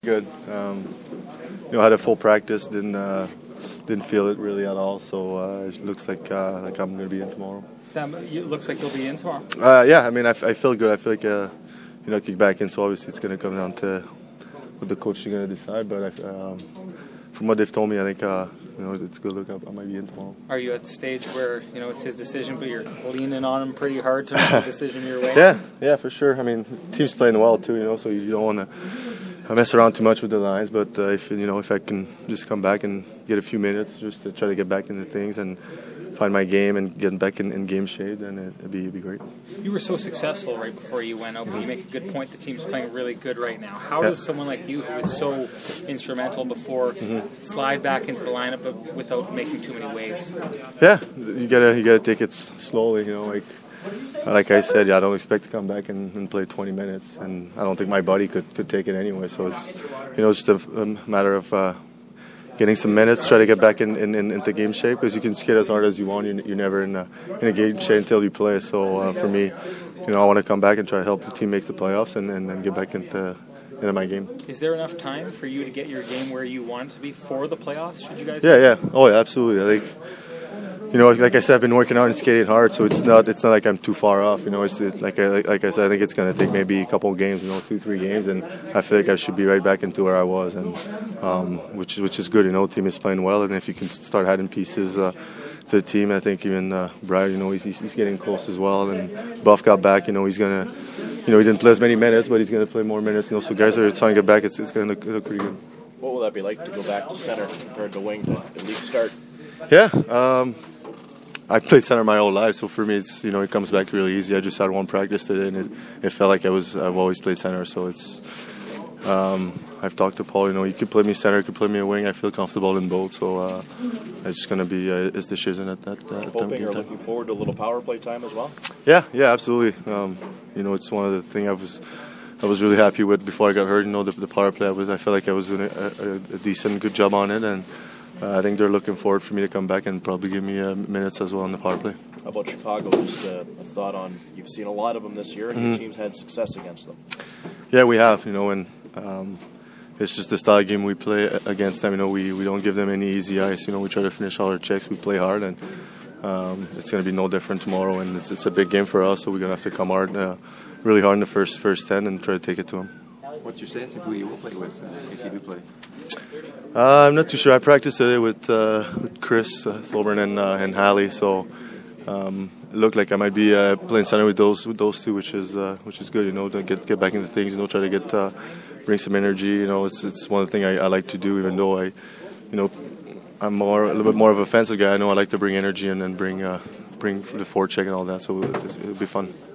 Good. Had a full practice. Didn't feel it really at all. So it looks like I'm going to be in tomorrow. It looks like you'll be in tomorrow. Yeah. I mean, I feel good. I feel like kick back in. So obviously it's going to come down to what the coach is going to decide. But from what they've told me, I think it's a good look. I might be in tomorrow. Are you at the stage where it's his decision, but you're leaning on him pretty hard to make a decision your way? Yeah, for sure. I mean, the team's playing well too. So you don't want to mess around too much with the lines, but if I can just come back and get a few minutes just to try to get back into things and find my game and get back in game shape, then it'd be great. You were so successful right before you went out, but you make a good point. The team's playing really good right now. How does someone like you, who was so instrumental before, slide back into the lineup but without making too many waves? Yeah, you gotta take it slowly. Like I said, I don't expect to come back and play 20 minutes, and I don't think my body could take it anyway. So it's just a matter of getting some minutes, try to get back into game shape, because you can skate as hard as you want. You're never in a game shape until you play. So for me, I want to come back and try to help the team make the playoffs and get back into my game. Is there enough time for you to get your game where you want it to be for the playoffs? Should you guys? Yeah. Oh, yeah, absolutely. I think. Like I said, I've been working out and skating hard, so it's not like I'm too far off. It's like I said, I think it's going to take maybe a couple of games, 2-3 games, and I feel like I should be right back into where I was, and which is good. The team is playing well, and if you can start adding pieces to the team, I think even Brad, he's getting close as well, and Buff got back. He's gonna, he didn't play as many minutes, but he's going to play more minutes. So guys are trying to get back. It's going to look pretty good. What will that be like to go back to center compared to wing to at least start? Yeah. I played center my whole life, so for me, it's it comes back really easy. I just had one practice today, and it felt like I've always played center. So it's I've talked to Paul. You could play me center, you could play me a wing. I feel comfortable in both, so it's just going to be his decision at that Hoping or looking forward to a little power play time as well. Yeah, absolutely. It's one of the things I was really happy with before I got hurt. The power play. I felt like I was doing a decent, good job on it, and I think they're looking forward for me to come back and probably give me minutes as well on the power play. How about Chicago? Just a thought on, you've seen a lot of them this year, and your team's had success against them. Yeah, we have. And it's just the style game we play against them. We don't give them any easy ice. We try to finish all our checks. We play hard, and it's going to be no different tomorrow. And it's a big game for us, so we're going to have to come hard, really hard in the first 10 and try to take it to them. What's your sense if we will play with if you do play? I'm not too sure. I practiced today with Chris Thorburn and Hallie, so it looked like I might be playing center with those two, which is good. To get back into things. Try to bring some energy. It's one of the things I like to do. Even though I'm a little bit more of an offensive guy. I like to bring energy and then bring the forecheck and all that. So it'll be fun.